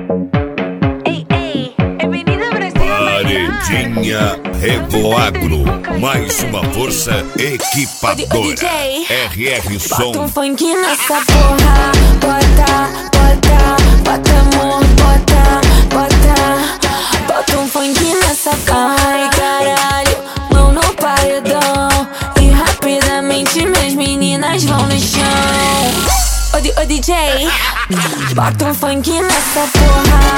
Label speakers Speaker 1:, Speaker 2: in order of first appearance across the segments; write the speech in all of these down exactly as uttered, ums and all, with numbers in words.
Speaker 1: Ei, ei, é Avenida Brasil.
Speaker 2: Paredinha Revoagro, mais uma força equipadora. R R Som.
Speaker 3: Bota um funk nessa porra, bota, bota, bota amor, bota, bota, bota um funk nessa porra. Ai caralho, mão no paredão e rapidamente minhas meninas vão no chão. Ô, D- ô D J, bota um funk nessa porra.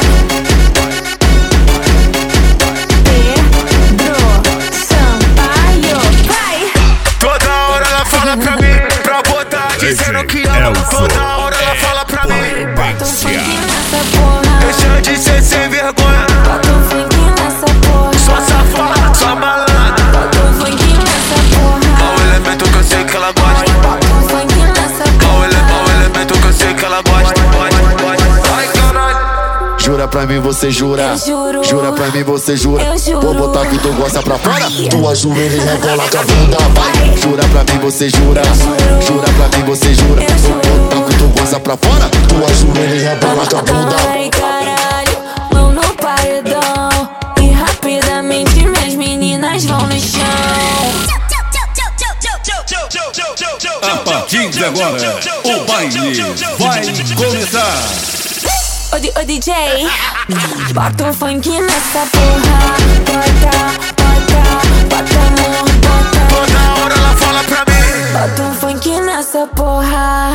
Speaker 3: Pedro Sampaio, vai!
Speaker 4: Toda hora ela fala pra mim, pra botar, dizendo que ama. Toda hora ela fala pra mim,
Speaker 3: bota um funk nessa porra.
Speaker 4: deixa de ser sem vergonha.
Speaker 3: Bota um funk nessa porra.
Speaker 4: Só safada, só malandra.
Speaker 3: Bota um funk nessa porra.
Speaker 4: Qual o elemento que eu sei que ela gosta?
Speaker 3: Bota um funk nessa
Speaker 4: Qual o
Speaker 3: porra.
Speaker 4: ele- qual o elemento que eu sei que ela gosta? Ai caralho.
Speaker 5: Jura pra mim, você jura?
Speaker 3: Eu juro.
Speaker 5: Jura pra mim, você jura?
Speaker 3: Eu juro.
Speaker 5: Vou botar que tu gosta pra fora.
Speaker 3: Ai.
Speaker 5: Tua joelha e rebola com a bunda, vai. Jura pra mim, você jura?
Speaker 3: juro.
Speaker 5: Jura pra mim, você jura?
Speaker 3: Eu juro.
Speaker 5: Vou botar que tu gosta pra fora. Tua joelha e rebola com a bunda.
Speaker 3: Ai caralho, mão no paredão e rapidamente minhas meninas vão no chão.
Speaker 2: A partir de agora, o baile vai começar.
Speaker 3: Ô, D- ô D J, bota um funk nessa porra. Bota, bota, bota amor, bota.
Speaker 4: Toda hora ela fala pra mim,
Speaker 3: Bota um funk nessa porra.